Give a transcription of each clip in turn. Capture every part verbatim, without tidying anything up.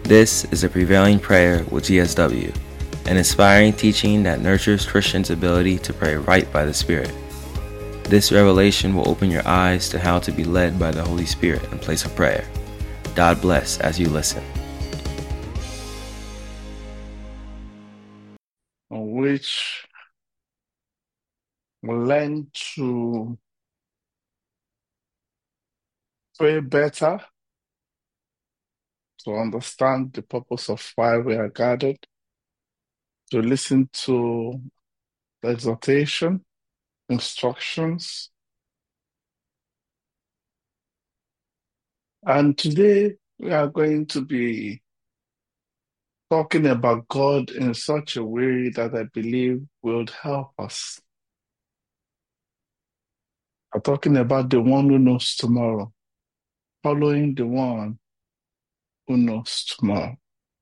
This is a Prevailing Prayer with G S W, an inspiring teaching that nurtures Christians' ability to pray right by the Spirit. This revelation will open your eyes to how to be led by the Holy Spirit in place of prayer. God bless as you listen. On which we learn to pray better, to understand the purpose of why we are gathered, to listen to the exhortation, instructions. And today we are going to be talking about God in such a way that I believe will help us. I'm talking about the one who knows tomorrow, following the one who knows tomorrow.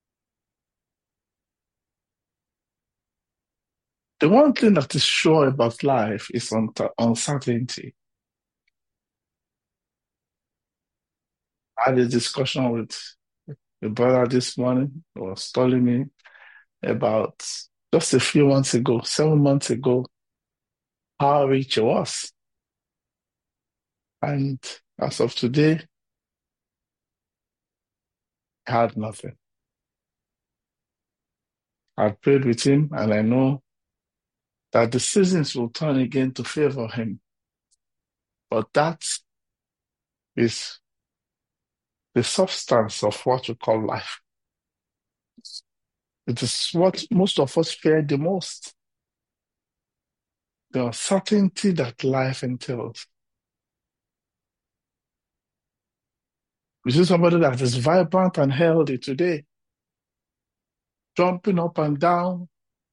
The one thing that is sure about life is uncertainty. I had a discussion with a brother this morning who was telling me about just a few months ago, seven months ago, how rich he was. And as of today, he had nothing. I prayed with him and I know that the seasons will turn again to favor him. But that is the substance of what we call life. It is what most of us fear the most. The uncertainty that life entails. You see somebody that is vibrant and healthy today, jumping up and down.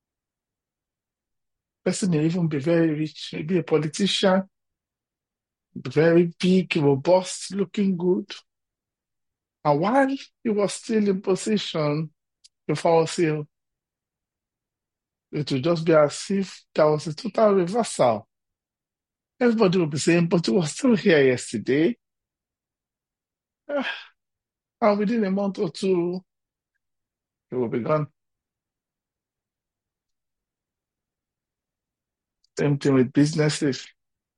Person may even be very rich, maybe a politician, very big, robust, looking good. And while he was still in position before us here, it would just be as if there was a total reversal. Everybody will be saying, but he was still here yesterday. And within a month or two, he will be gone. Same thing with businesses.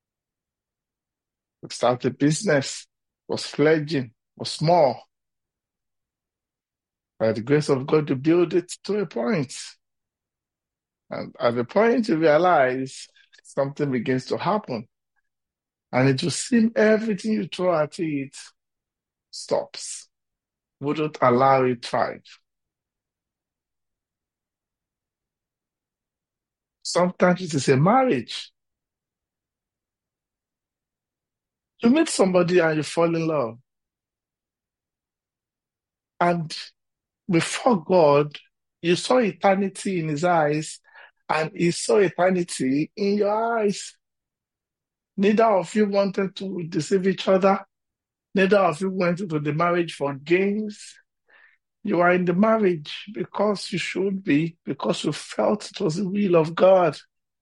We started a business, was fledgling, was small. By the grace of God, to build it to a point. And at the point you realize something begins to happen. And it will seem everything you throw at it stops. Wouldn't allow it thrive. Sometimes it is a marriage. You meet somebody and you fall in love. And before God, you saw eternity in his eyes, and he saw eternity in your eyes. Neither of you wanted to deceive each other. Neither of you went into the marriage for gains. You are in the marriage because you should be, because you felt it was the will of God.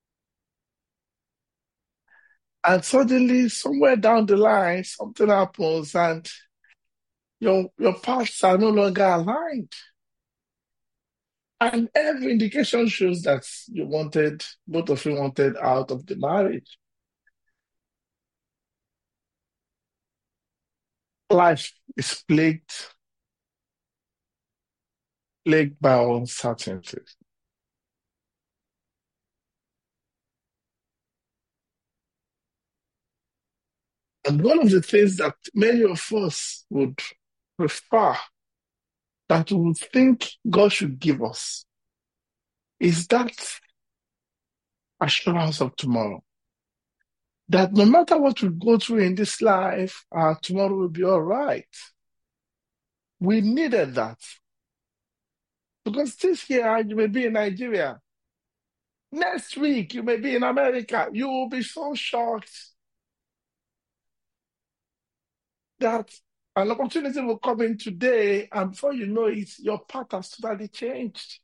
And suddenly, somewhere down the line, something happens and your, your paths are no longer aligned. And every indication shows that you wanted, both of you wanted out of the marriage. Life is plagued, plagued by uncertainty. And one of the things that many of us would prefer, that we would think God should give us, is that assurance of tomorrow. That no matter what we go through in this life, uh, tomorrow will be all right. We needed that. Because this year you may be in Nigeria. Next week you may be in America. You will be so shocked that an opportunity will come in today, and before you know it, your path has totally changed.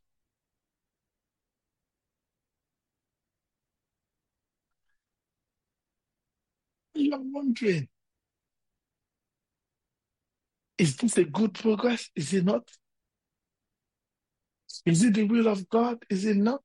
You're wondering, is this a good progress? Is it not? Is it the will of God? Is it not?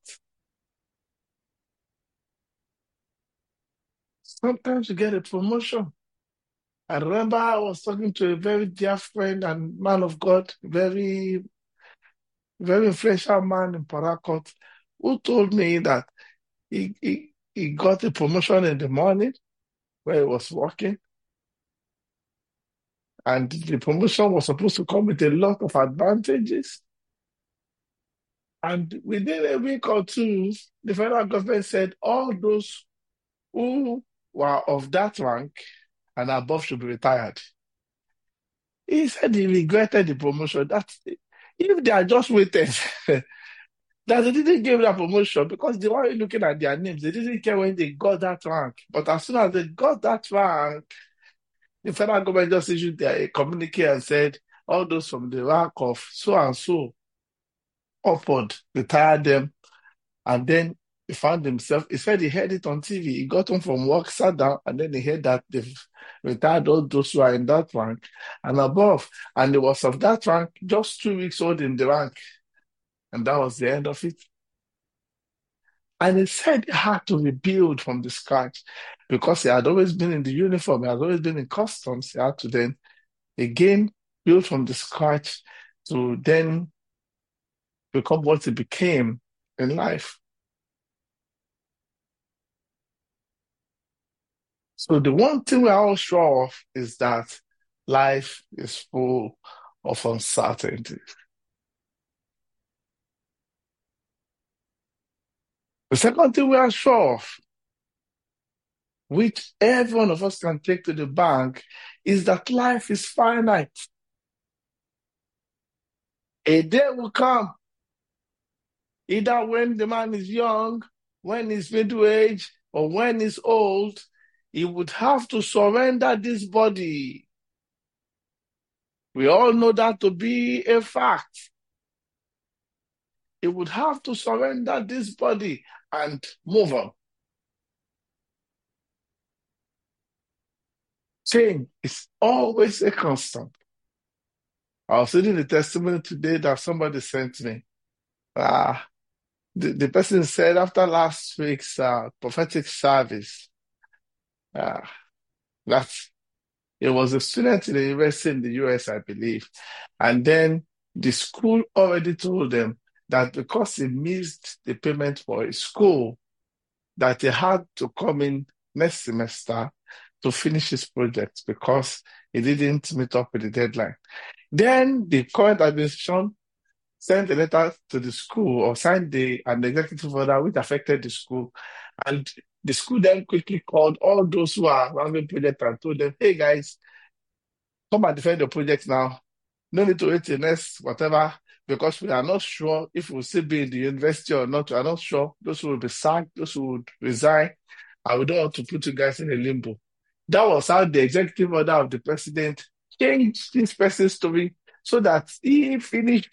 Sometimes you get a promotion. I remember I was talking to a very dear friend and man of God, very, very influential man in Parakot, who told me that he, he, he got a promotion in the morning where he was working, and the promotion was supposed to come with a lot of advantages. And within a week or two, the federal government said all those who were of that rank and above should be retired. He said he regretted the promotion. That if they had just waited, that they didn't give that promotion because they weren't looking at their names. They didn't care when they got that rank. But as soon as they got that rank, the federal government just issued a communique and said all those from the rank of so and so upward, retired them. And then he found himself, he said he heard it on T V. He got home from work, sat down, and then he heard that they've retired all those who are in that rank and above. And he was of that rank just two weeks old in the rank. And that was the end of it. And he said he had to rebuild from the scratch because he had always been in the uniform, he had always been in customs. He had to then again build from the scratch to then become what he became in life. So the one thing we're all sure of is that life is full of uncertainty. The second thing we are sure of, which every one of us can take to the bank, is that life is finite. A day will come, either when the man is young, when he's middle age, or when he's old, he would have to surrender this body. We all know that to be a fact. He would have to surrender this body and move on. Change is always a constant. I was reading the testimony today that somebody sent me. Uh, the, the person said after last week's uh, prophetic service, uh, that it was a student in the university in the U S, I believe. And then the school already told them that because he missed the payment for his school, that he had to come in next semester to finish his project because he didn't meet up with the deadline. Then the current administration sent a letter to the school or signed the, an executive order which affected the school. And the school then quickly called all those who are running project and told them, hey guys, come and defend the project now. No need to wait till next whatever, because we are not sure if we'll still be in the university or not. We are not sure. Those who will be sacked, those who would resign, and we don't want to put you guys in a limbo. That was how the executive order of the president changed this person's story so that he finished.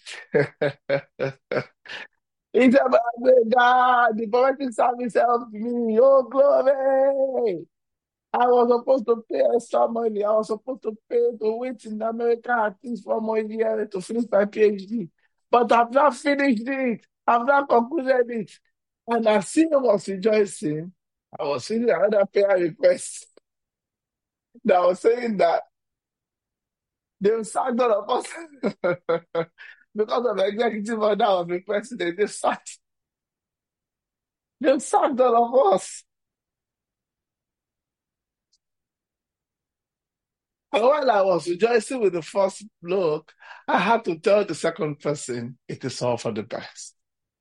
He said, God, the prophetic service helped me. Oh, glory. I was supposed to pay extra money. I was supposed to pay to wait in America at least for more year to finish my PhD. But I've not finished it. I've not concluded it. And as he was rejoicing, I was seeing another prayer request that was saying that they will sack all of us because of the executive order of the president. They sacked, they sacked all of us. And while I was rejoicing with the first look, I had to tell the second person, it is all for the best.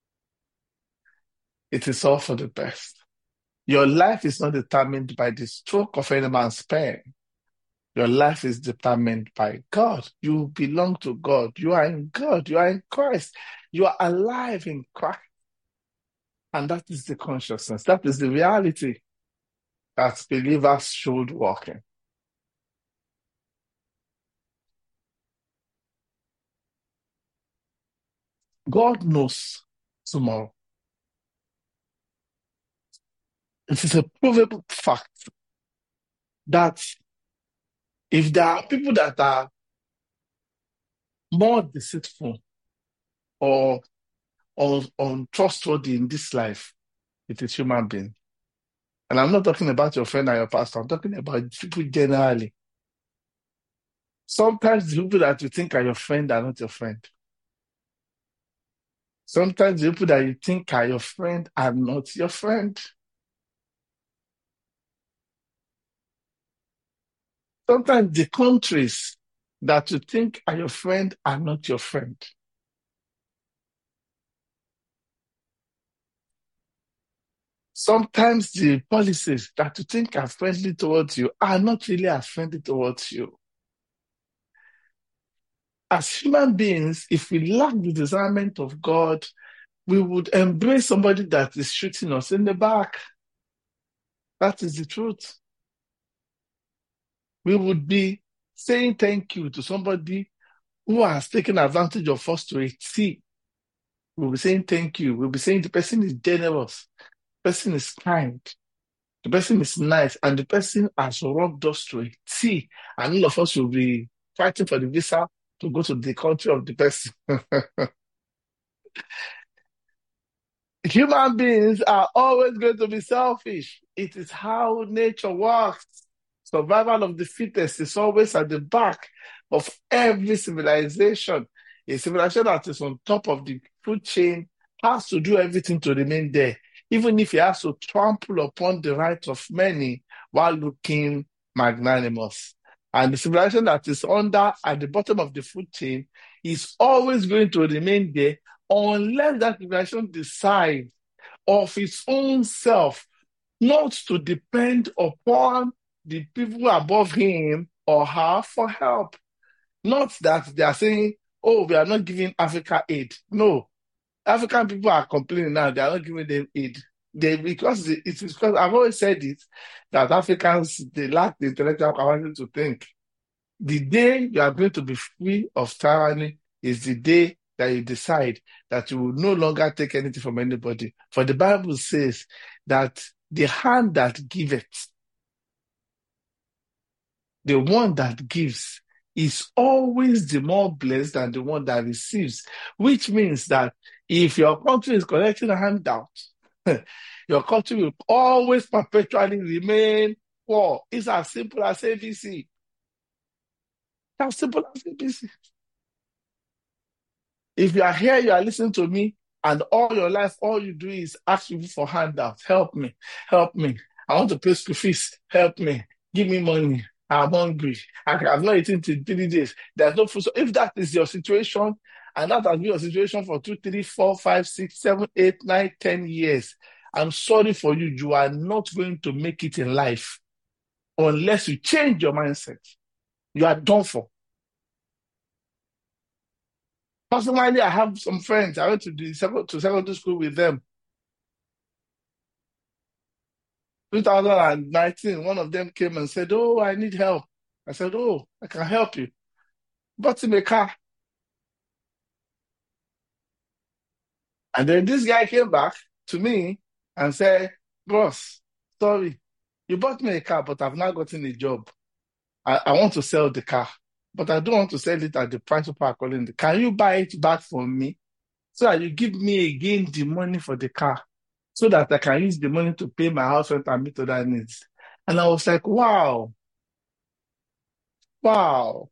It is all for the best. Your life is not determined by the stroke of any man's pen. Your life is determined by God. You belong to God. You are in God. You are in Christ. You are alive in Christ. And that is the consciousness. That is the reality that believers should walk in. God knows tomorrow. It is a provable fact that if there are people that are more deceitful or un- untrustworthy in this life, it is human being. And I'm not talking about your friend and your pastor. I'm talking about people generally. Sometimes the people that you think are your friend are not your friend. Sometimes the people that you think are your friend are not your friend. Sometimes the countries that you think are your friend are not your friend. Sometimes the policies that you think are friendly towards you are not really as friendly towards you. As human beings, if we lack the discernment of God, we would embrace somebody that is shooting us in the back. That is the truth. We would be saying thank you to somebody who has taken advantage of us to a T. We'll be saying thank you. We'll be saying the person is generous, the person is kind, the person is nice, and the person has robbed us to a T. And all of us will be fighting for the visa to go to the country of the person. Human beings are always going to be selfish. It is how nature works. Survival of the fittest is always at the back of every civilization. A civilization that is on top of the food chain has to do everything to remain there, even if it has to trample upon the rights of many while looking magnanimous. And the civilization that is under at the bottom of the food chain is always going to remain there unless that civilization decides of its own self not to depend upon the people above him or her for help. Not that they are saying, oh, we are not giving Africa aid. No. African people are complaining now, they are not giving them aid. They, because it is because I've always said it, that Africans, they lack the intellectual capacity to think. The day you are going to be free of tyranny is the day that you decide that you will no longer take anything from anybody. For the Bible says that the hand that giveth, the one that gives, is always the more blessed than the one that receives, which means that if your country is collecting a handout, your country will always perpetually remain poor. It's as simple as A B C. As simple as A B C. If you are here, you are listening to me, and all your life, all you do is ask people for handouts. Help me, help me. I want to pay school fees. Help me. Give me money. I'm hungry. I have not eaten in three days. There's no food. So if that is your situation, and that has been your situation for two, three, four, five, six, seven, eight, nine, ten years, I'm sorry for you. You are not going to make it in life unless you change your mindset. You are done for. Personally, I have some friends. I went to the to secondary school with them. twenty nineteen, one of them came and said, "Oh, I need help." I said, "Oh, I can help you." Bought him a car. And then this guy came back to me and said, "Boss, sorry, you bought me a car, but I've not gotten a job. I, I want to sell the car, but I don't want to sell it at the price people are calling it. Can you buy it back from me so that you give me again the money for the car so that I can use the money to pay my house rent and meet other needs?" And I was like, wow, wow.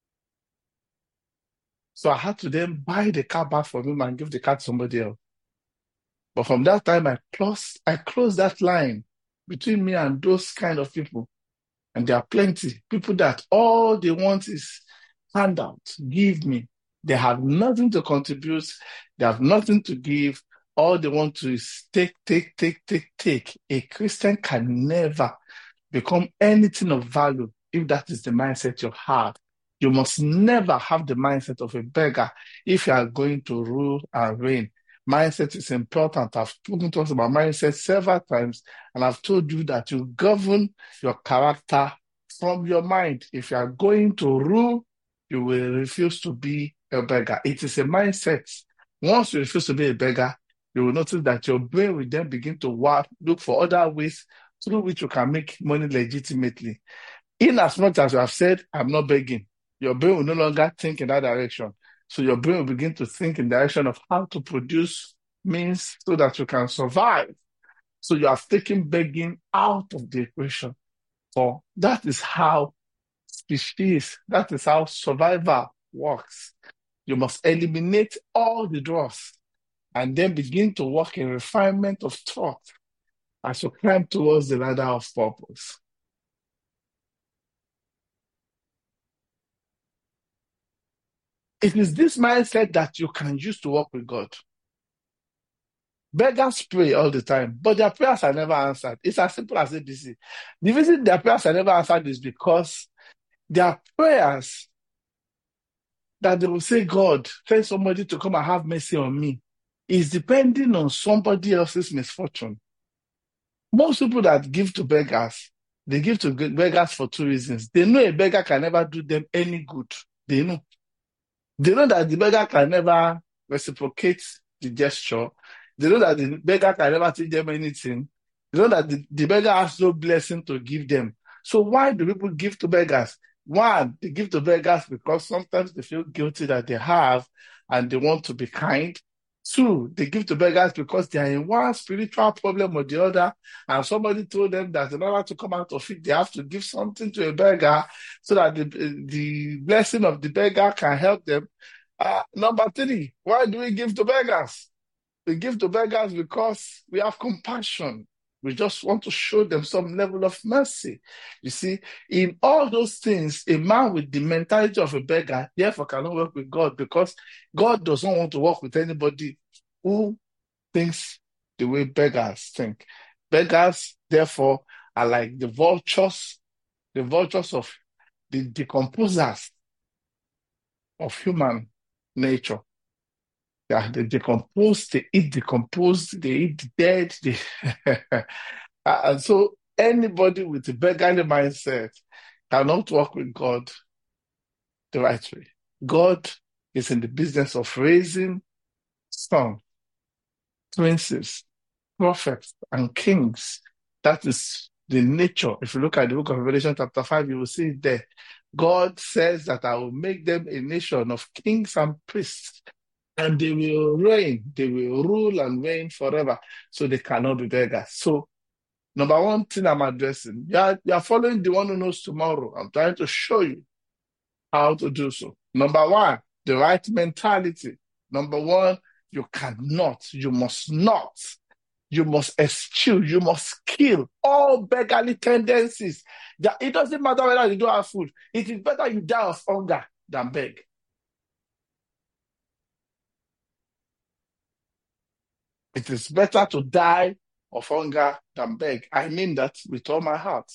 So I had to then buy the car back from him and give the car to somebody else. But from that time, I closed, I closed that line between me and those kind of people. And there are plenty people that all they want is handout, give me. They have nothing to contribute. They have nothing to give. All they want to is take, take, take, take, take. A Christian can never become anything of value if that is the mindset you have. You must never have the mindset of a beggar if you are going to rule and reign. Mindset is important. I've spoken to us about mindset several times, and I've told you that you govern your character from your mind. If you are going to rule, you will refuse to be a beggar. It is a mindset. Once you refuse to be a beggar, you will notice that your brain will then begin to work, look for other ways through which you can make money legitimately. In as much as you have said, I'm not begging, your brain will no longer think in that direction. So your brain will begin to think in the direction of how to produce means so that you can survive. So you have taken begging out of the equation. So that is how species, that is how survival works. You must eliminate all the dross and then begin to work in refinement of thought as you climb towards the ladder of purpose. It is this mindset that you can use to work with God. Beggars pray all the time, but their prayers are never answered. It's as simple as A B C. The reason their prayers are never answered is because their prayers that they will say, God, send somebody to come and have mercy on me, is depending on somebody else's misfortune. Most people that give to beggars, they give to beggars for two reasons. They know a beggar can never do them any good. They know. They know that the beggar can never reciprocate the gesture. They know that the beggar can never teach them anything. They know that the, the beggar has no blessing to give them. So why do people give to beggars? One, they give to beggars because sometimes they feel guilty that they have and they want to be kind. Two, they give to beggars because they are in one spiritual problem or the other, and somebody told them that in order to come out of it, they have to give something to a beggar so that the, the blessing of the beggar can help them. Uh, number three, why do we give to beggars? We give to beggars because we have compassion. We just want to show them some level of mercy. You see, in all those things, a man with the mentality of a beggar, therefore, cannot work with God because God doesn't want to work with anybody who thinks the way beggars think. Beggars, therefore, are like the vultures, the vultures of the decomposers of human nature. Yeah, they decompose, they eat decomposed, they eat the dead. They and so anybody with a beggarly mindset cannot work with God the right way. God is in the business of raising sons, princes, prophets, and kings. That is the nature. If you look at the book of Revelation chapter five, you will see it there. God says that I will make them a nation of kings and priests. And they will reign, they will rule and reign forever. So they cannot be beggars. So, number one thing I'm addressing, you are, you are following the one who knows tomorrow. I'm trying to show you how to do so. Number one, the right mentality. Number one, you cannot, you must not, you must eschew, you must kill all beggarly tendencies. That it doesn't matter whether you don't have food. It is better you die of hunger than beg. It is better to die of hunger than beg. I mean that with all my heart.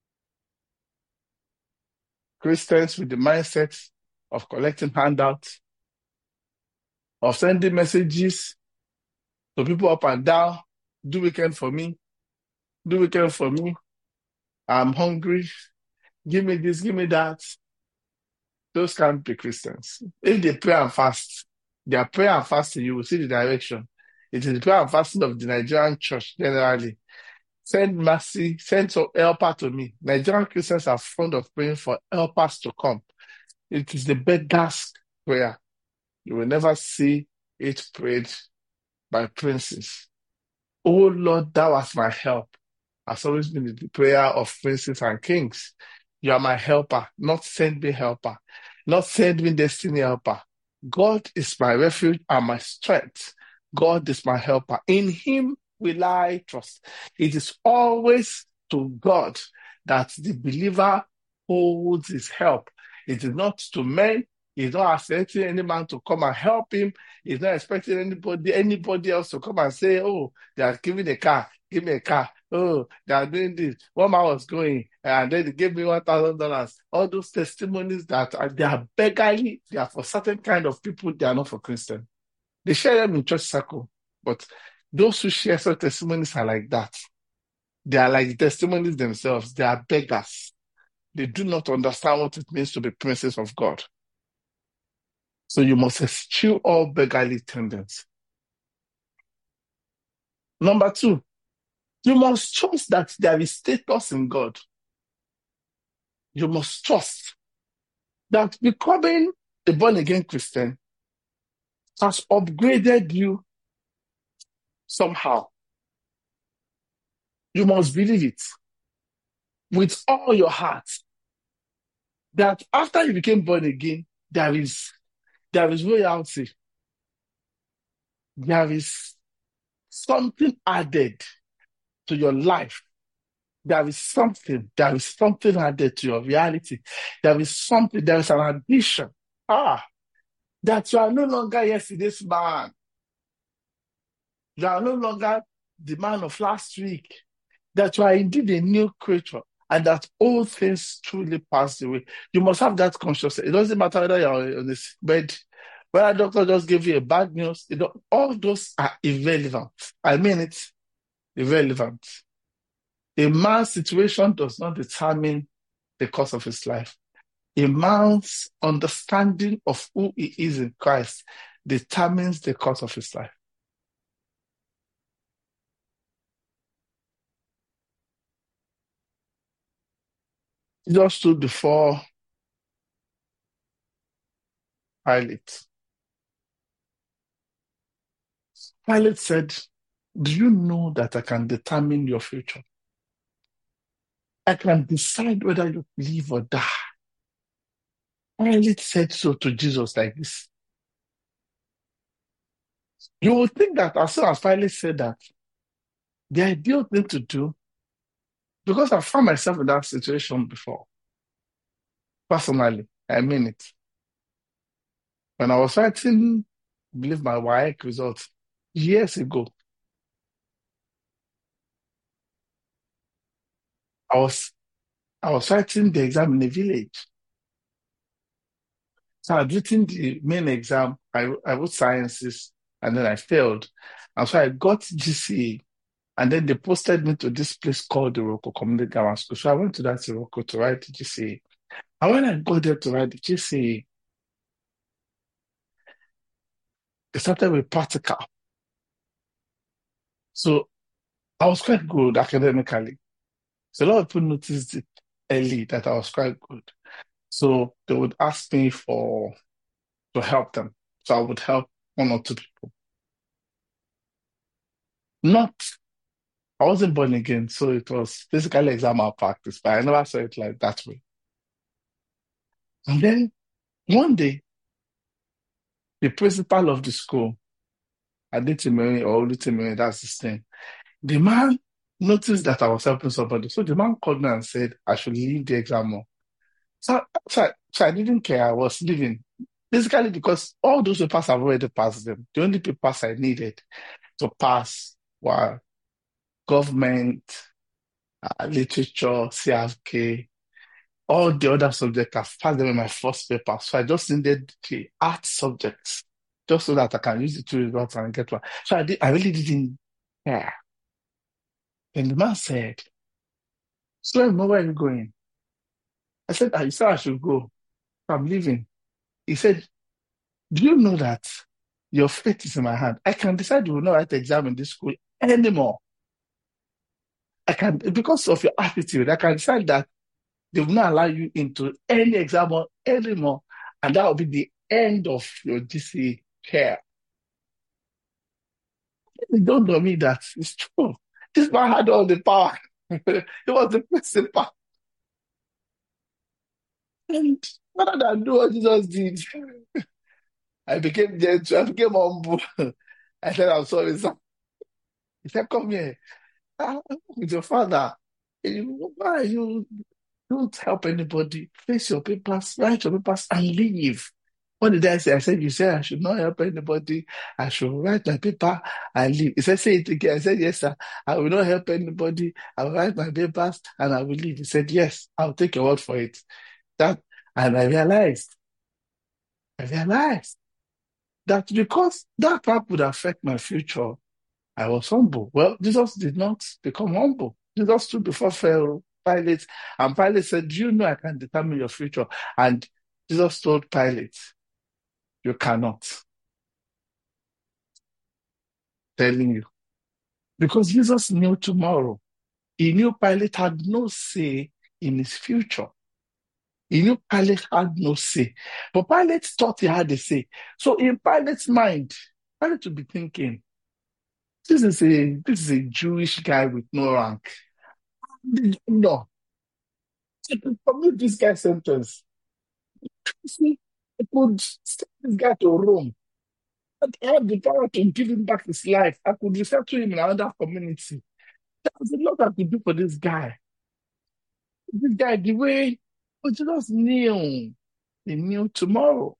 Christians with the mindset of collecting handouts, of sending messages to people up and down, do weekend for me, do weekend for me, I'm hungry, give me this, give me that. Those can't be Christians. If they pray and fast, their prayer and fasting, you will see the direction. It is the prayer and fasting of the Nigerian church generally. Send mercy, send some helper to me. Nigerian Christians are fond of praying for helpers to come. It is the beggar's prayer. You will never see it prayed by princes. Oh Lord, thou art my help. Has always been the prayer of princes and kings. You are my helper, not send me helper, not send me destiny helper. God is my refuge and my strength. God is my helper. In him will I trust. It is always to God that the believer holds his help. It is not to men. He's not expecting any man to come and help him. He's not expecting anybody, anybody else to come and say, oh, they are giving a car, give me a car. Oh, they are doing this. One man was going, and then they gave me one thousand dollars. All those testimonies that are, they are beggarly, they are for certain kind of people, they are not for Christians. They share them in church circle, but those who share such testimonies are like that. They are like testimonies themselves. They are beggars. They do not understand what it means to be princes of God. So you must eschew all beggarly tendencies. Number two, you must trust that there is status in God. You must trust that becoming a born-again Christian has upgraded you somehow. You must believe it with all your heart that after you became born again, there is there is royalty. There is something added to your life. There is something, there is something added to your reality. There is something, there is an addition. Ah, that you are no longer yesterday's man. You are no longer the man of last week. That you are indeed a new creature and that all things truly passed away. You must have that consciousness. It doesn't matter whether you're on this bed, whether a doctor just gave you a bad news. You know, all those are irrelevant. I mean it, irrelevant. A man's situation does not determine the course of his life. A man's understanding of who he is in Christ determines the course of his life. Jesus stood before Pilate. Pilate said, do you know that I can determine your future? I can decide whether you live or die. Pilate said so to Jesus like this. You would think that as soon as Pilate said that, the ideal thing to do, because I found myself in that situation before, personally, I mean it. When I was writing, I believe my W A E C results years ago, I was I was writing the exam in a village. So I had written the main exam. I, I wrote sciences and then I failed. And so I got G C E. And then they posted me to this place called the Iroko Community Grammar School. So I went to that Iroko to write the G C E. And when I got there to write the G C E, they started with practical. So I was quite good academically. So a lot of people noticed it early that I was quite good. So they would ask me for to help them. So I would help one or two people. Not, I wasn't born again, so it was basically exam malpractice, but I never saw it like that way. And then one day, the principal of the school, Adetimiri or Olutimiri, that's his name, the man noticed that I was helping somebody. So the man called me and said I should leave the exam more. So, so, I, so I didn't care. I was leaving. Basically because all those papers I've already passed them. The only papers I needed to pass were government, uh, literature, C F K, all the other subjects. I've passed them in my first paper. So I just needed the art subjects just so that I can use the two results and get one. So I did, I really didn't care. And the man said, so where are you going? I said, I said I should go. I'm leaving. He said, do you know that your fate is in my hand? I can decide you will not write the exam in this school anymore. I can, because of your attitude, I can decide that they will not allow you into any exam anymore. And that will be the end of your G C E care. It dawned on me that it's true. This man had all the power. He was the principal. And rather than do what Jesus did, I became gentle, I became humble. I said, I'm sorry, sir. He said, come here. Ah, with your father. You- Why you don't help anybody? Face your papers, write your papers, and leave. What did I say? I said, you said I should not help anybody. I should write my paper and leave. He said, say it again. I said, yes, sir. I will not help anybody. I will write my papers and I will leave. He said, yes, I'll take your word for it. That, and I realized, I realized that because that part would affect my future, I was humble. Well, Jesus did not become humble. Jesus stood before Pharaoh, Pilate, and Pilate said, do you know I can determine your future? And Jesus told Pilate, you cannot. Telling you. Because Jesus knew tomorrow. He knew Pilate had no say in his future. He knew Pilate had no say. But Pilate thought he had a say. So in Pilate's mind, Pilate would be thinking, this is a this is a Jewish guy with no rank. No, I could commute this guy's sentence. See, I could send this guy to Rome. I had the power to give him back his life. I could resettle him in another community. There's a lot I could do for this guy. This guy, the way, but Jesus knew. He knew tomorrow.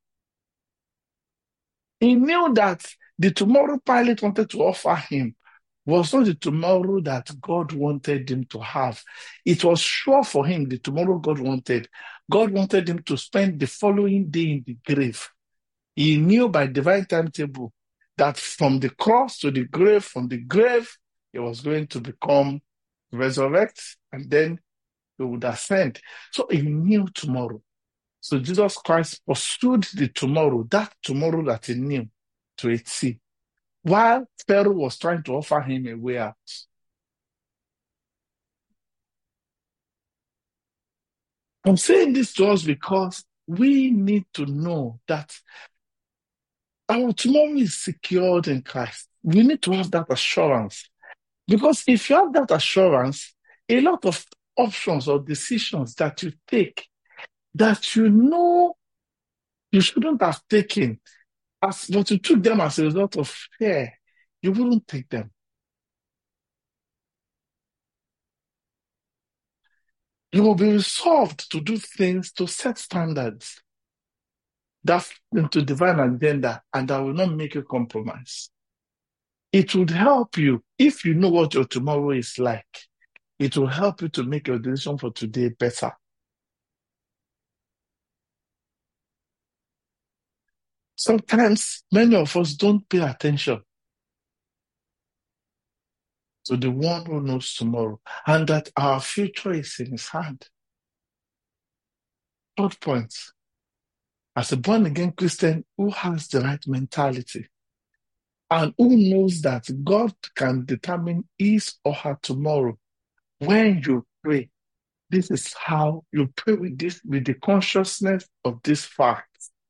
He knew that the tomorrow Pilate wanted to offer him was not the tomorrow that God wanted him to have. It was sure for him the tomorrow God wanted. God wanted him to spend the following day in the grave. He knew by divine timetable that from the cross to the grave, from the grave, he was going to become resurrect, and then he would ascend. So he knew tomorrow. So Jesus Christ pursued the tomorrow, that tomorrow that he knew, to a T, while Pharaoh was trying to offer him a way out. I'm saying this to us because we need to know that our tomorrow is secured in Christ. We need to have that assurance. Because if you have that assurance, a lot of options or decisions that you take that you know you shouldn't have taken, as but you took them as a result of fear, you wouldn't take them. You will be resolved to do things, to set standards that fit into divine agenda and that will not make you compromise. It would help you if you know what your tomorrow is like. It will help you to make your decision for today better. Sometimes many of us don't pay attention to the one who knows tomorrow and that our future is in his hand. Third point, as a born-again Christian who has the right mentality and who knows that God can determine his or her tomorrow, when you pray, this is how you pray with this, with the consciousness of this fact.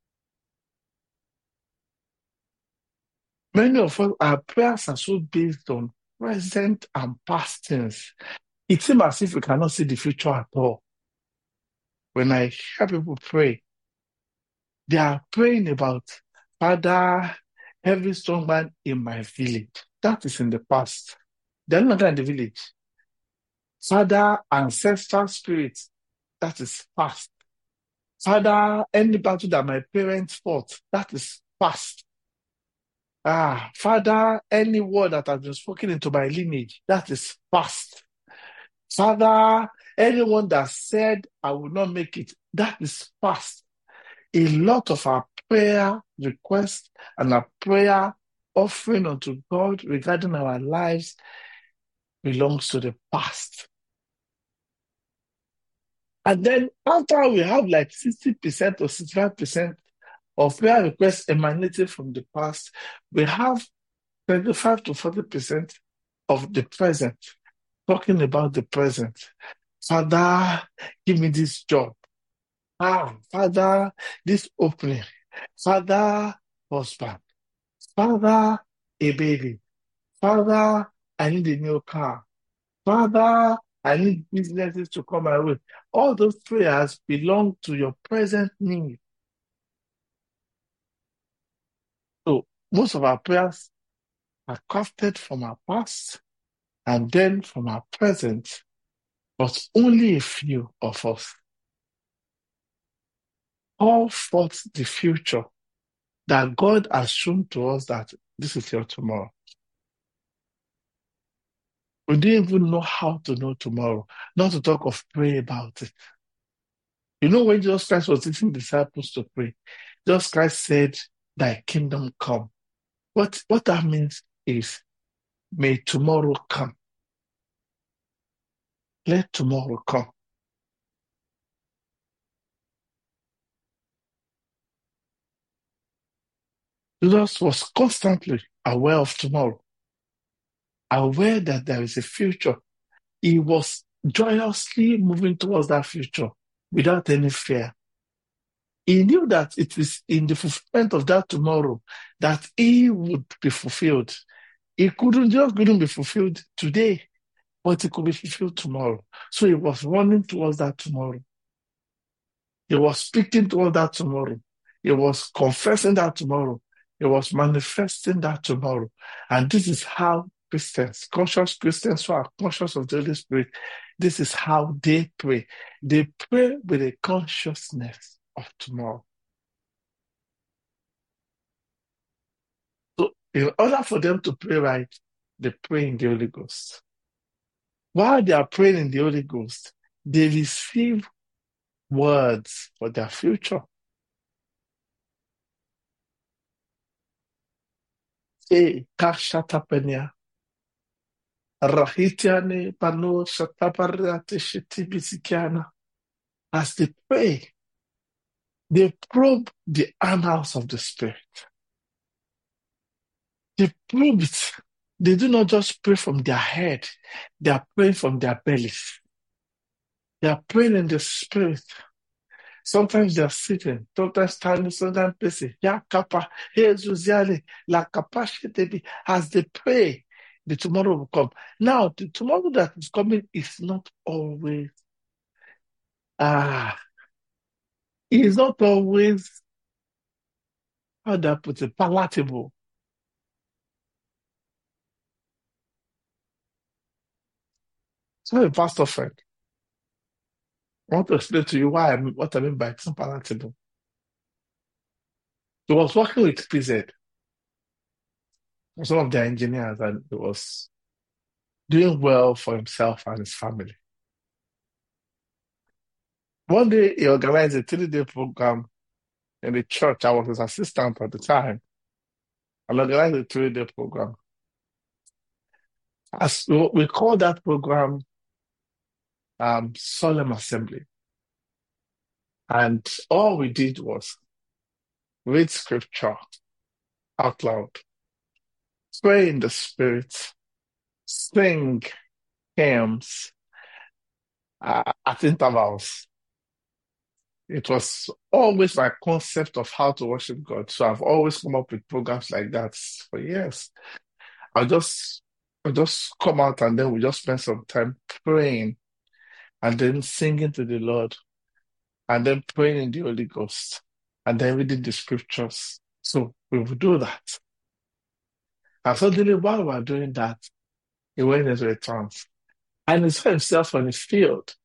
Many of us, our prayers are so based on present and past things. It seems as if we cannot see the future at all. When I hear people pray, they are praying about, Father, every strong man in my village. That is in the past. They're no longer in the village. Father, ancestral spirits. That is past. Father, any battle that my parents fought. That is past. Ah, Father, any word that has been spoken into my lineage. That is past. Father, anyone that said I will not make it. That is past. A lot of our prayer requests and our prayer offering unto God regarding our lives belongs to the past. And then after we have like sixty percent or sixty-five percent of prayer requests emanating from the past, we have twenty-five to forty percent of the present, talking about the present. Father, give me this job. Ah, Father, this opening. Father, husband. Father, a baby. Father, I need a new car. Father, I need businesses to come my way. All those prayers belong to your present need. So most of our prayers are crafted from our past and then from our present, but only a few of us all thought the future that God has shown to us that this is your tomorrow. We didn't even know how to know tomorrow, not to talk of pray about it. You know, when Jesus Christ was teaching disciples to pray, Jesus Christ said, thy kingdom come. What, what that means is, may tomorrow come. Let tomorrow come. Jesus was constantly aware of tomorrow, aware that there is a future. He was joyously moving towards that future without any fear. He knew that it is in the fulfillment of that tomorrow that he would be fulfilled. It couldn't just couldn't be fulfilled today, but it could be fulfilled tomorrow. So he was running towards that tomorrow. He was speaking towards that tomorrow. He was confessing that tomorrow. He was manifesting that tomorrow. And this is how Christians, conscious Christians who are conscious of the Holy Spirit, this is how they pray. They pray with a consciousness of tomorrow. So in order for them to pray right, they pray in the Holy Ghost. While they are praying in the Holy Ghost, they receive words for their future. E kashatapenia. Rahitiane pano shataparate shitibisikiana. As they pray, they probe the annals of the Spirit. They probe it. They do not just pray from their head. They are praying from their bellies. They are praying in the Spirit. Sometimes they are sitting, sometimes standing, sometimes pacing. Ya kapa, Jesus yale, la kapashite. As they pray, the tomorrow will come. Now, the tomorrow that is coming is not always, ah, it is not always, how do I put it, palatable. So, a pastor friend, I want to explain to you why I mean, what I mean by it's not palatable. He was working with P Z, some of their engineers, and he was doing well for himself and his family. One day, he organized a three-day program in the church. I was his assistant at the time. I organized a three-day program. As we call that program um, Solemn Assembly. And all we did was read scripture out loud, pray in the Spirit, sing hymns uh, at intervals. It was always my concept of how to worship God. So I've always come up with programs like that for years. I'll just, I'll just come out and then we just spend some time praying and then singing to the Lord and then praying in the Holy Ghost and then reading the scriptures. So we will do that. And suddenly while we were doing that, he went into a trance and he saw himself on his field.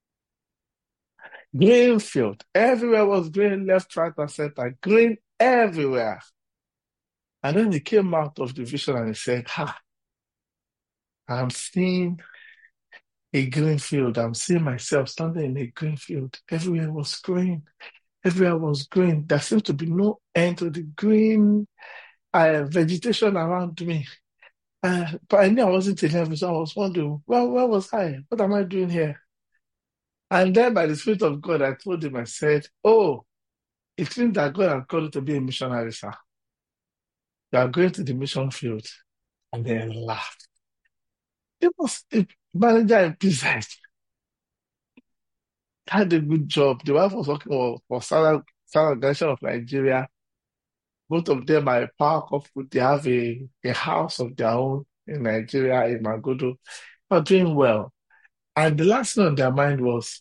Green field. Everywhere was green, left, right, and center. Green everywhere. And then he came out of the vision and he said, ha, I'm seeing a green field. I'm seeing myself standing in a green field. Everywhere was green. Everywhere was green. There seemed to be no end to the green uh, vegetation around me. Uh, but I knew I wasn't in heaven, so I was wondering, well, where was I? What am I doing here? And then by the Spirit of God, I told him, I said, oh, it means that God has called you to be a missionary, sir. You are going to the mission field. And they laughed. It was a manager in P Z. Had a good job. The wife was working for, for Southern, Southern Organization of Nigeria. Both of them are a power couple. They have a, a house of their own in Nigeria, in Magodo. They are doing well. And the last thing on their mind was,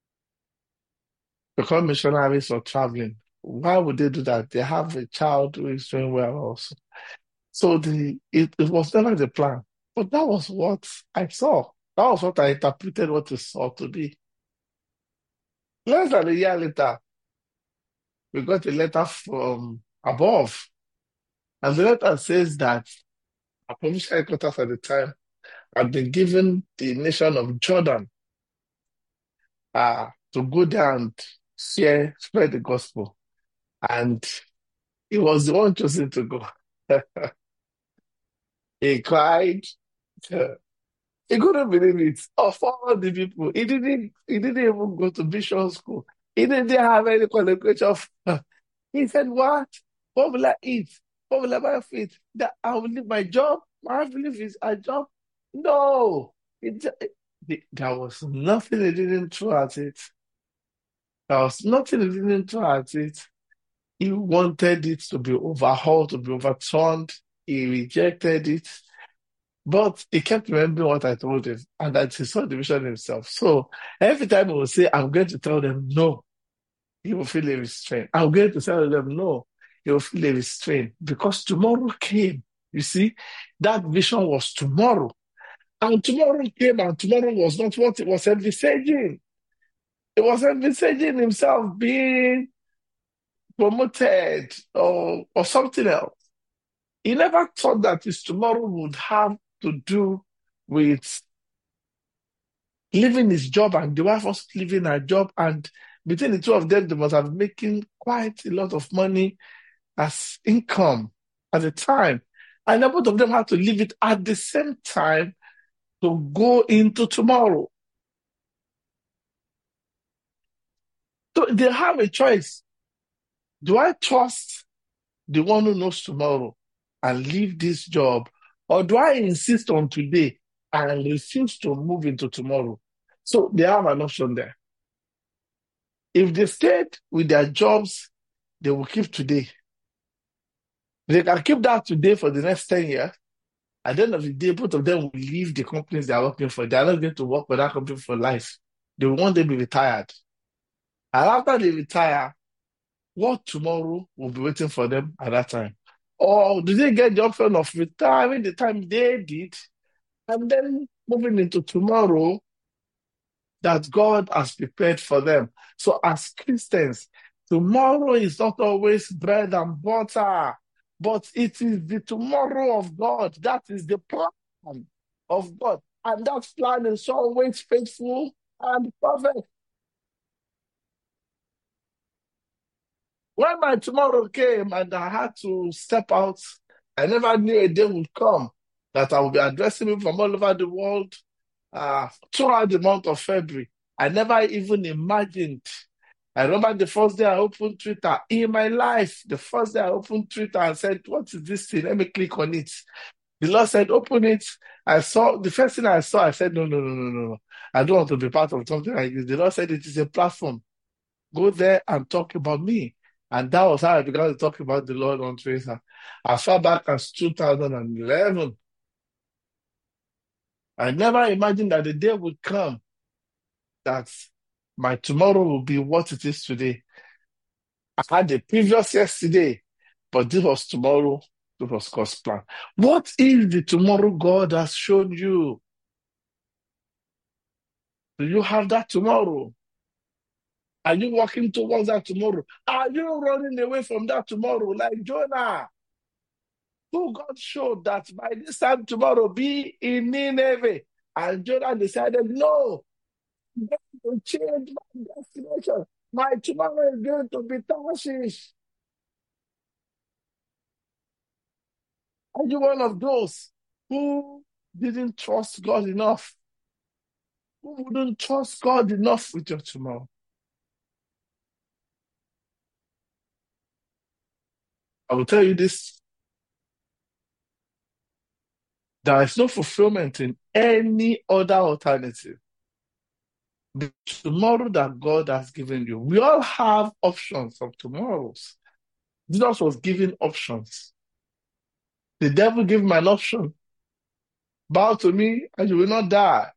become missionaries or traveling. Why would they do that? They have a child who is doing well also. So the it, it was never the plan. But that was what I saw. That was what I interpreted what we saw to be. Less than a year later, we got a letter from above. And the letter says that our provincial headquarters at the time had been given the nation of Jordan uh, to go there and share, spread the gospel. And he was the one chosen to go. He cried. He couldn't believe it. Of all the people, he didn't, he didn't even go to mission school. He didn't have any qualification. He said, what? What will I eat? What will I buy for it? That I will leave my job? My wife will leave his a job? No. It, it, there was nothing he didn't throw at it. There was nothing he didn't throw at it. He wanted it to be overhauled, to be overturned. He rejected it. But he kept remembering what I told him, and that he saw the vision himself. So every time he would say, I'm going to tell them no, he will feel a restraint. I'm going to tell them no, he will feel a restraint because tomorrow came. You see, that vision was tomorrow. And tomorrow came, and tomorrow was not what it was envisaging. It was envisaging himself being promoted or, or something else. He never thought that his tomorrow would have to do with leaving his job, and the wife was leaving her job, and between the two of them, they must have been making quite a lot of money as income at the time. And both of them had to leave it at the same time to go into tomorrow. So they have a choice. Do I trust the one who knows tomorrow and leave this job, or do I insist on today and refuse to move into tomorrow? So they have an option there. If they stayed with their jobs, they will keep today. They can keep that today for the next ten years. At the end of the day, both of them will leave the companies they are working for. They are not going to work for that company for life. They will one day be retired. And after they retire, what tomorrow will be waiting for them at that time? Or do they get the option of retiring the time they did and then moving into tomorrow that God has prepared for them? So as Christians, tomorrow is not always bread and butter, but it is the tomorrow of God. That is the plan of God. And that plan is always faithful and perfect. When my tomorrow came and I had to step out, I never knew a day would come that I would be addressing people from all over the world uh, throughout the month of February. I never even imagined. I remember the first day I opened Twitter in my life, the first day I opened Twitter and said, what is this thing? Let me click on it. The Lord said, open it. I saw, the first thing I saw, I said, no, no, no, no, no, no. I don't want to be part of something like this. The Lord said, it is a platform. Go there and talk about me. And that was how I began to talk about the Lord on Twitter. As far back as two thousand eleven. I never imagined that the day would come that my tomorrow will be what it is today. I had the previous yesterday, but this was tomorrow. This was God's plan. What is the tomorrow God has shown you? Do you have that tomorrow? Are you walking towards that tomorrow? Are you running away from that tomorrow like Jonah? Who God showed that by this time tomorrow be in Nineveh. And Jonah decided, no, I'm going to change my destination. My tomorrow is going to be Tarshish. Are you one of those who didn't trust God enough? Who wouldn't trust God enough with your tomorrow? I will tell you this. There is no fulfillment in any other alternative. The tomorrow that God has given you. We all have options of tomorrows. Jesus was given options. The devil gave him an option. Bow to me and you will not die.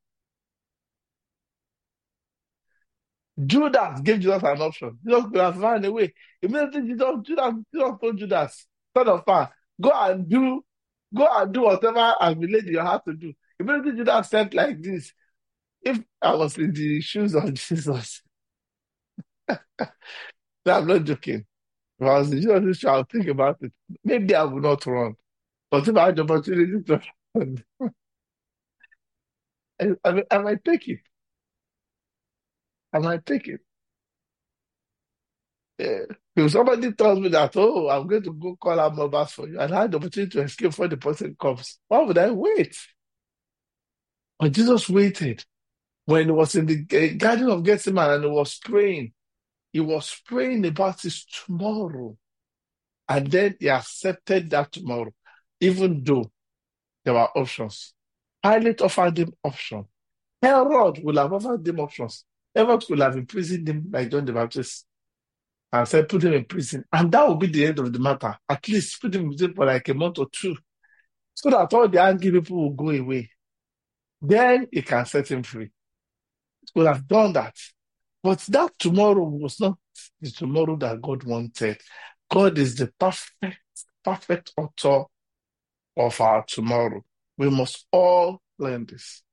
Judas gave Jesus an option. Jesus could have run away. Immediately Jesus, Judas, Jesus told Judas, son of man, go and do, go and do whatever I've been laid in your heart to do. Immediately Judas said like this, if I was in the shoes of Jesus, no, I'm not joking. If I was in Jesus' shoes, I would think about it. Maybe I would not run. But if I had the opportunity to run, I, I, I might take it. I might take it. Yeah. If somebody tells me that, oh, I'm going to go call out mobiles for you, and I had the opportunity to escape before the person comes, why would I wait? But Jesus waited. When he was in the Garden of Gethsemane and he was praying, he was praying about his tomorrow. And then he accepted that tomorrow, even though there were options. Pilate offered him options. Herod will have offered him options. Herod could have imprisoned him like John the Baptist and said, put him in prison. And that would be the end of the matter. At least put him in prison for like a month or two so that all the angry people will go away. Then he can set him free. He could have done that. But that tomorrow was not the tomorrow that God wanted. God is the perfect, perfect author of our tomorrow. We must all learn this.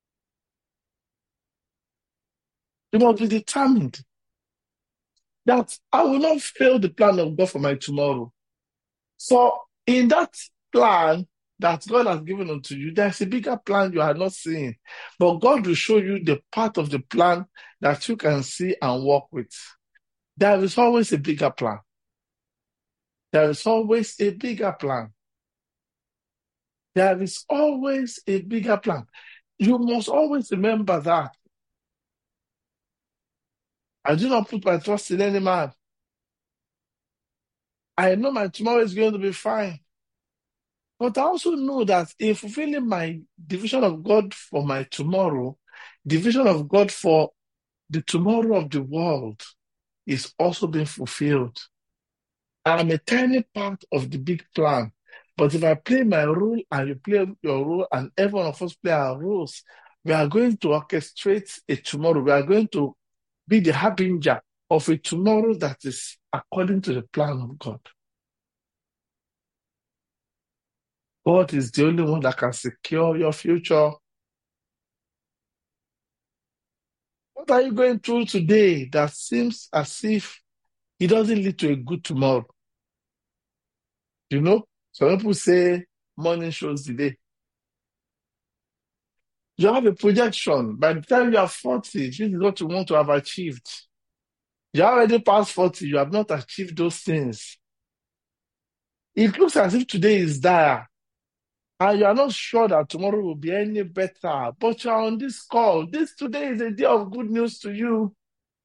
You must be determined that I will not fail the plan of God for my tomorrow. So in that plan that God has given unto you, there's a bigger plan you are not seeing. But God will show you the part of the plan that you can see and work with. There is always a bigger plan. There is always a bigger plan. There is always a bigger plan. You must always remember that. I do not put my trust in any man. I know my tomorrow is going to be fine. But I also know that in fulfilling my division of God for my tomorrow, division of God for the tomorrow of the world is also being fulfilled. I'm a tiny part of the big plan. But if I play my role and you play your role and every one of us play our roles, we are going to orchestrate a tomorrow. We are going to be the harbinger of a tomorrow that is according to the plan of God. God is the only one that can secure your future. What are you going through today that seems as if it doesn't lead to a good tomorrow? You know, some people say morning shows the day. You have a projection. By the time you are forty, this is what you want to have achieved. You are already past forty, you have not achieved those things. It looks as if today is dire, and you are not sure that tomorrow will be any better. But you are on this call. This today is a day of good news to you.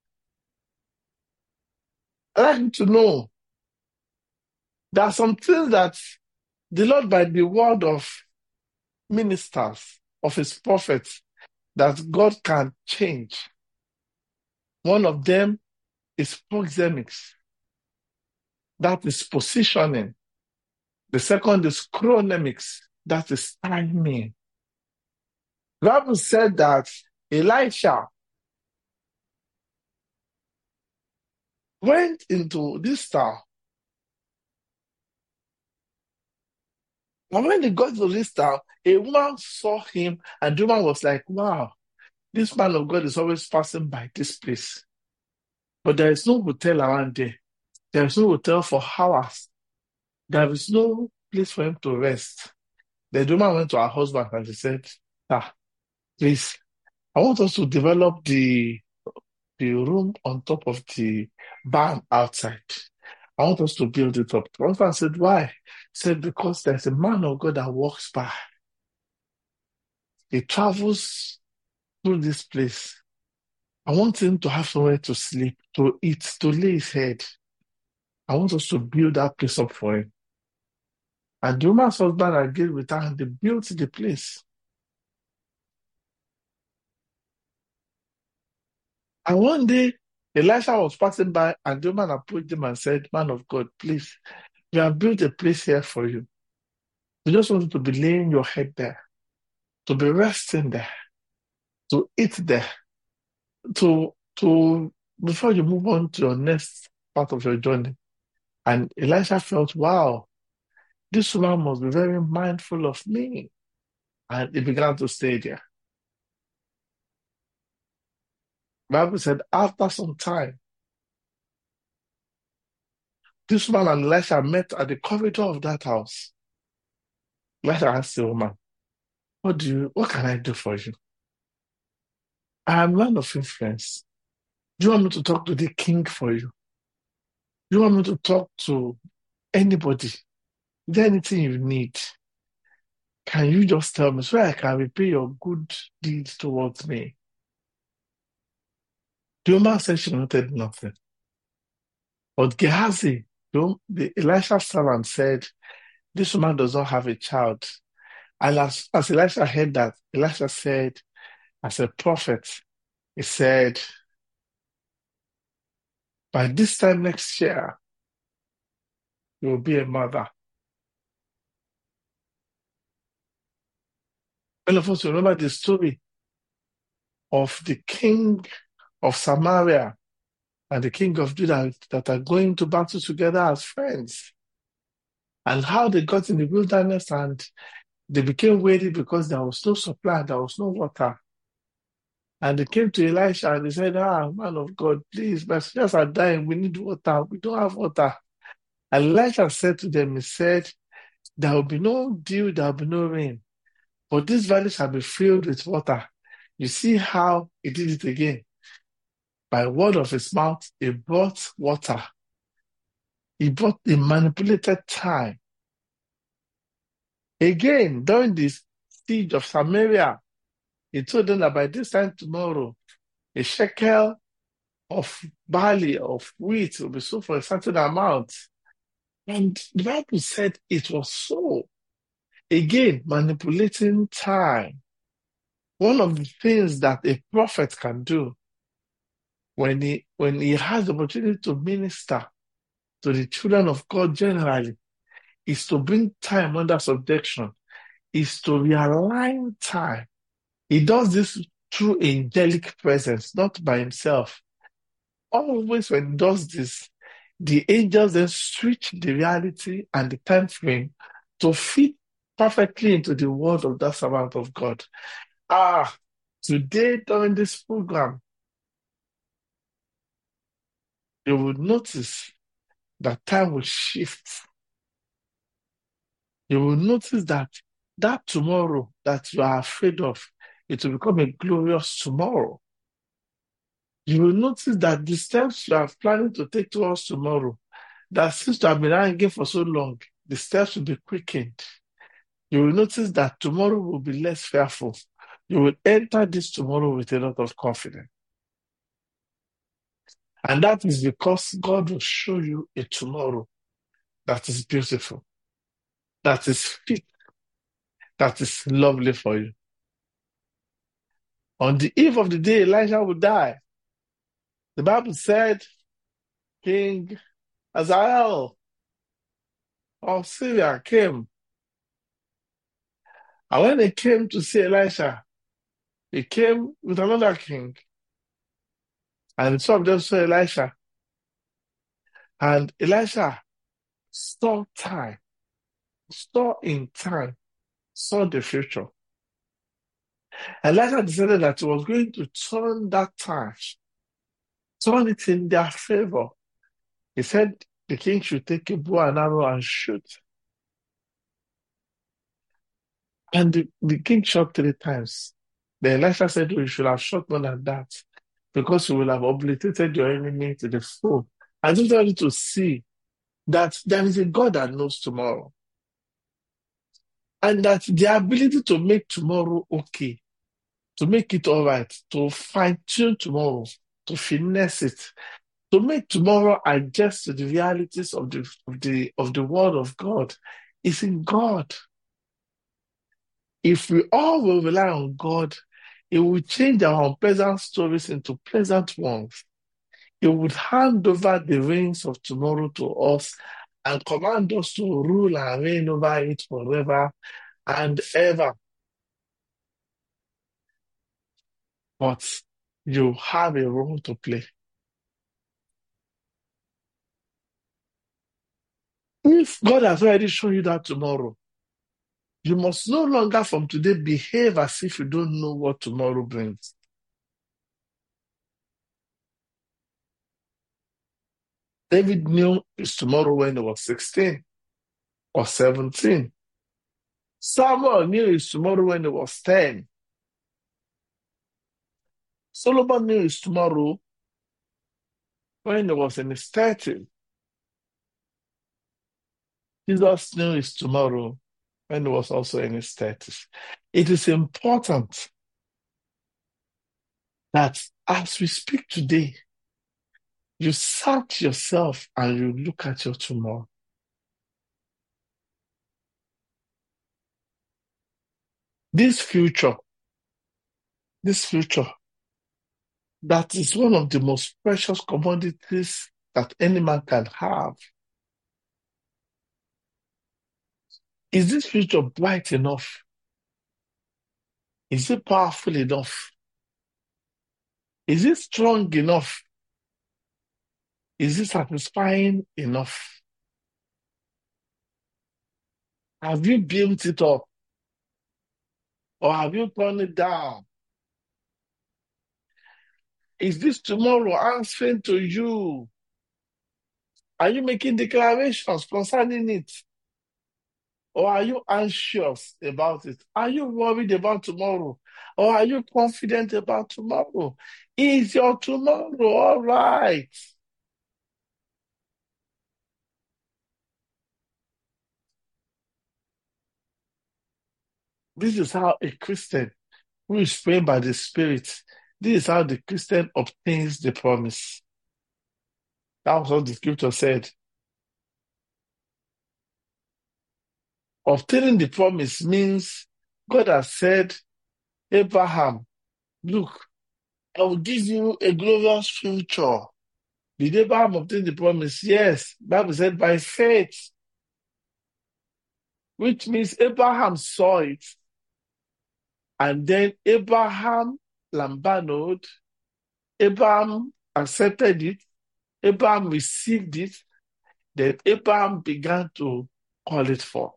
I'd like you to know there are some things that the Lord, by the word of ministers, of his prophets, that God can change. One of them is proxemics. That is positioning. The second is chronemics. That is timing. The Bible said that Elisha went into this town. And when he got to this town, a woman saw him, and the woman was like, wow, this man of God is always passing by this place. But there is no hotel around there. There is no hotel for hours. There is no place for him to rest. The woman went to her husband and she said, ah, please, I want us to develop the, the room on top of the barn outside. I want us to build it up. The husband said, why? He said, because there's a man of God that walks by. He travels through this place. I want him to have somewhere to sleep, to eat, to lay his head. I want us to build that place up for him. And the woman's husband agreed with her, and they built the place. And one day, Elisha was passing by, and the woman approached him and said, man of God, please, we have built a place here for you. We just want you to be laying your head there, to be resting there, to eat there, to, to before you move on to your next part of your journey. And Elisha felt, wow, this woman must be very mindful of me. And he began to stay there. The Bible said, after some time, this woman and Elisha met at the corridor of that house. Elisha asked the woman, what do you, what can I do for you? I am a man of influence. Do you want me to talk to the king for you? Do you want me to talk to anybody? Is there anything you need? Can you just tell me so I can repay your good deeds towards me? The woman said she wanted nothing. But Gehazi, the Elisha's servant, said, this woman does not have a child. And as, as Elisha heard that, Elisha said, as a prophet, he said, By this time next year, you will be a mother. Many of us remember the story of the king of Samaria and the king of Judah that are going to battle together as friends, and how they got in the wilderness and they became weary because there was no supply, there was no water. And they came to Elisha and they said, ah, man of God, please, my soldiers are dying. We need water. We don't have water. And Elisha said to them, he said, there will be no dew, there will be no rain, but this valley shall be filled with water. You see how he did it again. By word of his mouth, he brought water. He brought, he manipulated time. Again, during the siege of Samaria, he told them that by this time tomorrow, a shekel of barley, of wheat will be sold for a certain amount. And the Bible said it was so. Again, manipulating time. One of the things that a prophet can do when he, when he has the opportunity to minister to the children of God generally is to bring time under subjection, is to realign time. He does this through angelic presence, not by himself. Always when he does this, the angels then switch the reality and the time frame to fit perfectly into the word of that servant of God. Ah, today during this program, you will notice that time will shift. You will notice that that tomorrow that you are afraid of, it will become a glorious tomorrow. You will notice that the steps you are planning to take towards tomorrow, that seems to have been hanging for so long, the steps will be quickened. You will notice that tomorrow will be less fearful. You will enter this tomorrow with a lot of confidence. And that is because God will show you a tomorrow that is beautiful, that is fit, that is lovely for you. On the eve of the day Elijah would die, the Bible said King Hazael of Syria came. And when they came to see Elisha, he came with another king. And some of them saw Elisha. And Elisha saw time, saw in time, saw the future. Elisha decided that he was going to turn that time, turn it in their favor. He said the king should take a bow and arrow and shoot. And the, the king shot three times. Then Elisha said, oh, you should have shot more than that, because you will have obliterated your enemy to the foe. I just want you to see that there is a God that knows tomorrow. And that the ability to make tomorrow okay, to make it all right, to fine-tune tomorrow, to finesse it, to make tomorrow adjust to the realities of the, of the, of the word of God is in God. If we all will rely on God, it will change our unpleasant stories into pleasant ones. It would hand over the reins of tomorrow to us and command us to rule and reign over it forever and ever. But you have a role to play. If God has already shown you that tomorrow, you must no longer from today behave as if you don't know what tomorrow brings. David knew his tomorrow when he was sixteen or seventeen. Samuel knew his tomorrow when he was ten. Solomon knew his tomorrow when he was in his thirties. Jesus knew his tomorrow when he was also in his thirties. It is important that as we speak today, you search yourself and you look at your tomorrow. This future, this future, that is one of the most precious commodities that any man can have. Is this future bright enough? Is it powerful enough? Is it strong enough? Is it satisfying enough? Have you built it up? Or have you torn it down? Is this tomorrow answering to you? Are you making declarations concerning it? Or are you anxious about it? Are you worried about tomorrow? Or are you confident about tomorrow? Is your tomorrow all right? This is how a Christian who is praying by the Spirit, this is how the Christian obtains the promise. That was what the scripture said. Obtaining the promise means God has said, Abraham, look, I will give you a glorious future. Did Abraham obtain the promise? Yes. Bible said by faith, which means Abraham saw it. And then Abraham lambanoed, Abraham accepted it, Abraham received it, then Abraham began to call it forth.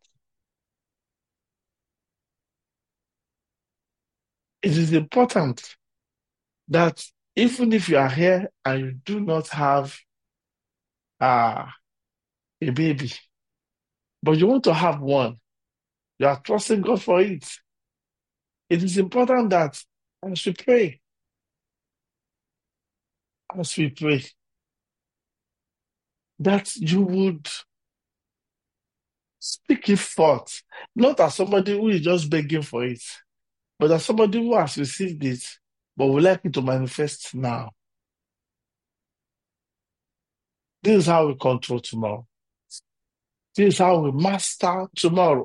It is important that even if you are here and you do not have uh, a baby, but you want to have one, you are trusting God for it. It is important that as we pray, as we pray, that you would speak it forth, not as somebody who is just begging for it, but as somebody who has received it, but would like it to manifest now. This is how we control tomorrow. This is how we master tomorrow.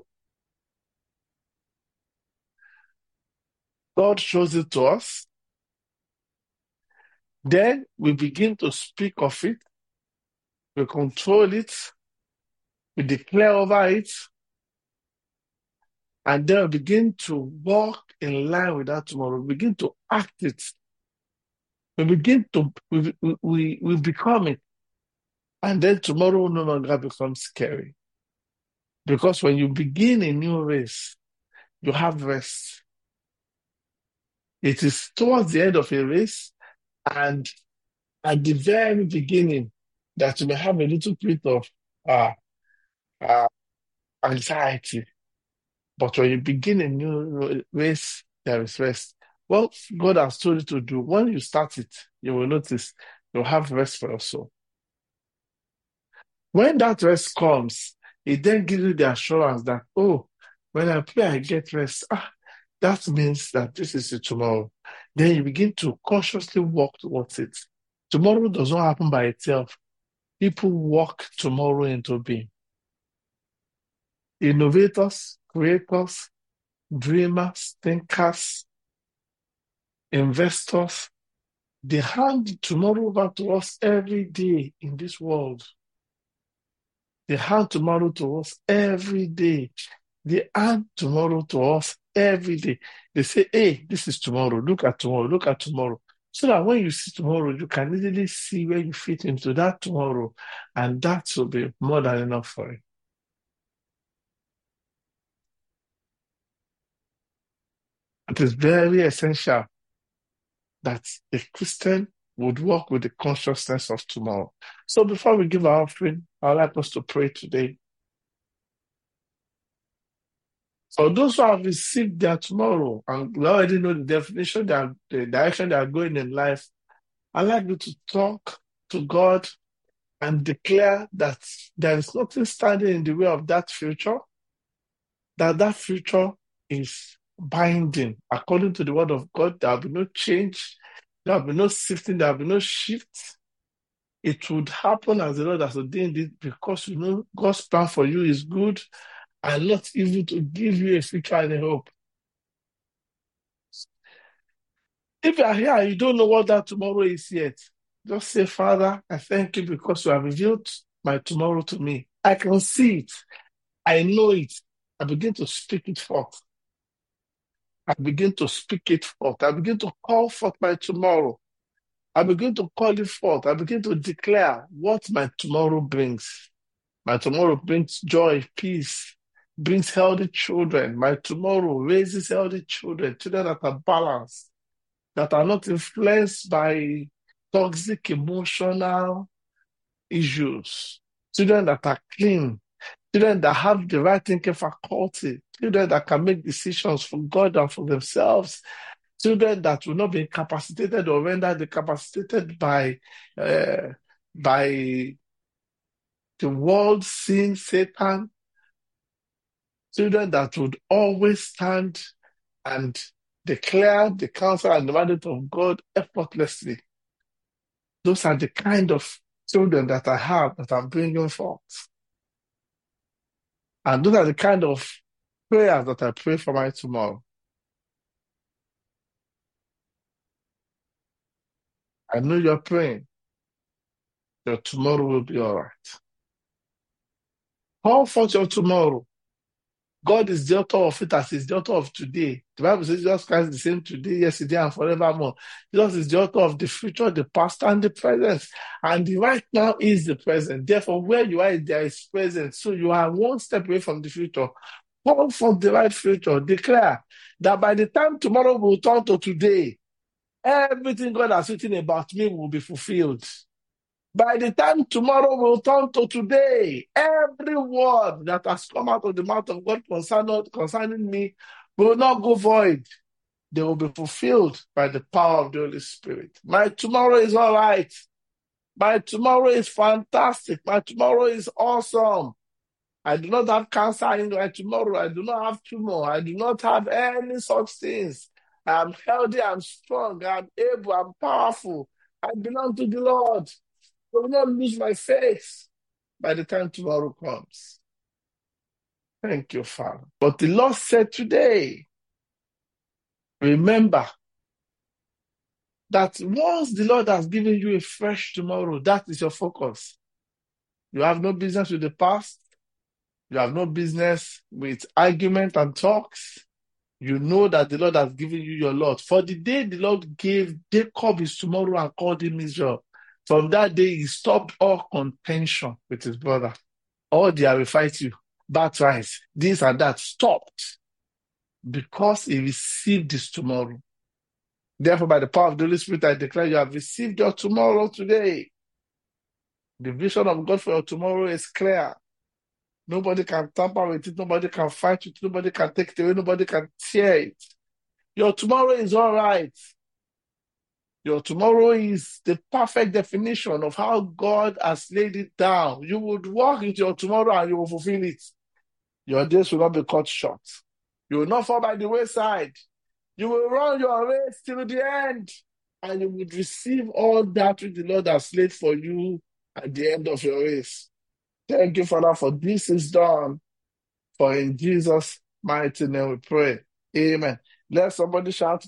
God shows it to us. Then we begin to speak of it. We control it. We declare over it. And then we begin to walk in line with that tomorrow. We begin to act it. We begin to, we, we, we become it. And then tomorrow no longer becomes scary. Because when you begin a new race, you have rest. It is towards the end of a race and at the very beginning that you may have a little bit of uh, uh, anxiety. But when you begin a new race, there is rest. What God has told you to do, when you start it, you will notice you'll have rest for your soul. When that rest comes, it then gives you the assurance that, oh, when I pray, I get rest. Ah, that means that this is it tomorrow. Then you begin to consciously walk towards it. Tomorrow does not happen by itself. People walk tomorrow into being. Innovators, creators, dreamers, thinkers, investors, they hand tomorrow over to us every day in this world. They hand tomorrow to us every day. They hand tomorrow to us every day. They say, hey, this is tomorrow. Look at tomorrow. Look at tomorrow. So that when you see tomorrow, you can easily see where you fit into that tomorrow. And that will be more than enough for you. It is very essential that a Christian would walk with the consciousness of tomorrow. So before we give our offering, I'd like us to pray today. For those who have received their tomorrow and already know the definition, the direction they are going in life, I'd like you to talk to God and declare that there is nothing standing in the way of that future, that that future is binding. According to the word of God, there will be no change, there will be no shifting, there will be no shift. It would happen as the Lord has ordained it because you know God's plan for you is good and not evil, to give you a future and a hope. If you are here and you don't know what that tomorrow is yet, Just say, Father, I thank you because you have revealed my tomorrow to me. I can see it. I know it. I begin to speak it forth. I begin to speak it forth. I begin to call forth my tomorrow. I begin to call it forth. I begin to declare what my tomorrow brings. My tomorrow brings joy, peace, brings healthy children. My tomorrow raises healthy children, children that are balanced, that are not influenced by toxic emotional issues, children that are clean, children that have the right thinking faculty, children that can make decisions for God and for themselves, children that will not be incapacitated or rendered incapacitated by, uh, by the world, sin, Satan, children that would always stand and declare the counsel and the mandate of God effortlessly. Those are the kind of children that I have that I'm bringing forth. And those are the kind of prayers that I pray for my tomorrow. I know you're praying. Your tomorrow will be all right. Call forth your tomorrow. God is the author of it as is the author of today. The Bible says Jesus Christ is the same today, yesterday, and forevermore. Jesus is the author of the future, the past, and the present. And the right now is the present. Therefore, where you are, there is present. So you are one step away from the future. Call for the right future. Declare that by the time tomorrow will turn to today, everything God has written about me will be fulfilled. By the time tomorrow will turn to today, every word that has come out of the mouth of God concerning, concerning me will not go void. They will be fulfilled by the power of the Holy Spirit. My tomorrow is all right. My tomorrow is fantastic. My tomorrow is awesome. I do not have cancer in my tomorrow. I do not have tumor. I do not have any such things. I am healthy. I'm strong. I'm able. I'm powerful. I belong to the Lord. I will not lose my faith by the time tomorrow comes. Thank you, Father. But the Lord said today, remember that once the Lord has given you a fresh tomorrow, that is your focus. You have no business with the past. You have no business with argument and talks. You know that the Lord has given you your Lord. For the day the Lord gave Jacob his tomorrow and called him Israel, from that day, he stopped all contention with his brother. All they will fight you, birthright, this and that, stopped because he received his tomorrow. Therefore, by the power of the Holy Spirit, I declare you have received your tomorrow today. The vision of God for your tomorrow is clear. Nobody can tamper with it. Nobody can fight with it. Nobody can take it away. Nobody can tear it. Your tomorrow is all right. Your tomorrow is the perfect definition of how God has laid it down. You would walk into your tomorrow and you will fulfill it. Your days will not be cut short. You will not fall by the wayside. You will run your race till the end. And you will receive all that which the Lord has laid for you at the end of your race. Thank you, Father, for this is done. For in Jesus' mighty name we pray. Amen. Let somebody shout,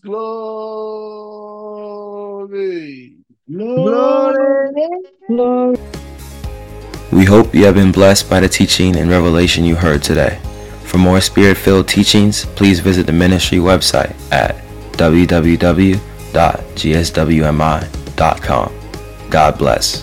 glory. Glory. Glory. We hope you have been blessed by the teaching and revelation you heard today. For more Spirit-filled teachings, please visit the ministry website at w w w dot g s w m i dot com. God bless.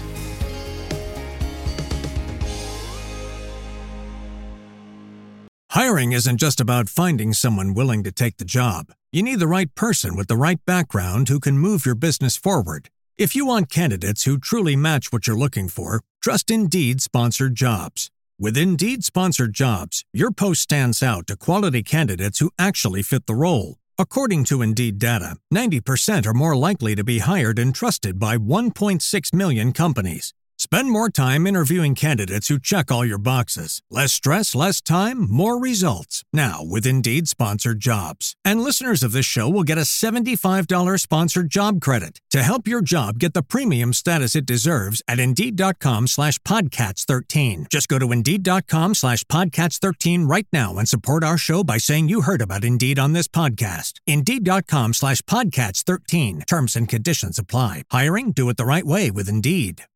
Hiring isn't just about finding someone willing to take the job. You need the right person with the right background who can move your business forward. If you want candidates who truly match what you're looking for, trust Indeed Sponsored Jobs. With Indeed Sponsored Jobs, your post stands out to quality candidates who actually fit the role. According to Indeed data, ninety percent are more likely to be hired and trusted by one point six million companies. Spend more time interviewing candidates who check all your boxes. Less stress, less time, more results. Now, with Indeed Sponsored Jobs. And listeners of this show will get a seventy-five dollars sponsored job credit to help your job get the premium status it deserves at Indeed.com slash Podcats 13. Just go to Indeed.com slash Podcats 13 right now and support our show by saying you heard about Indeed on this podcast. Indeed.com slash Podcats 13. Terms and conditions apply. Hiring? Do it the right way with Indeed.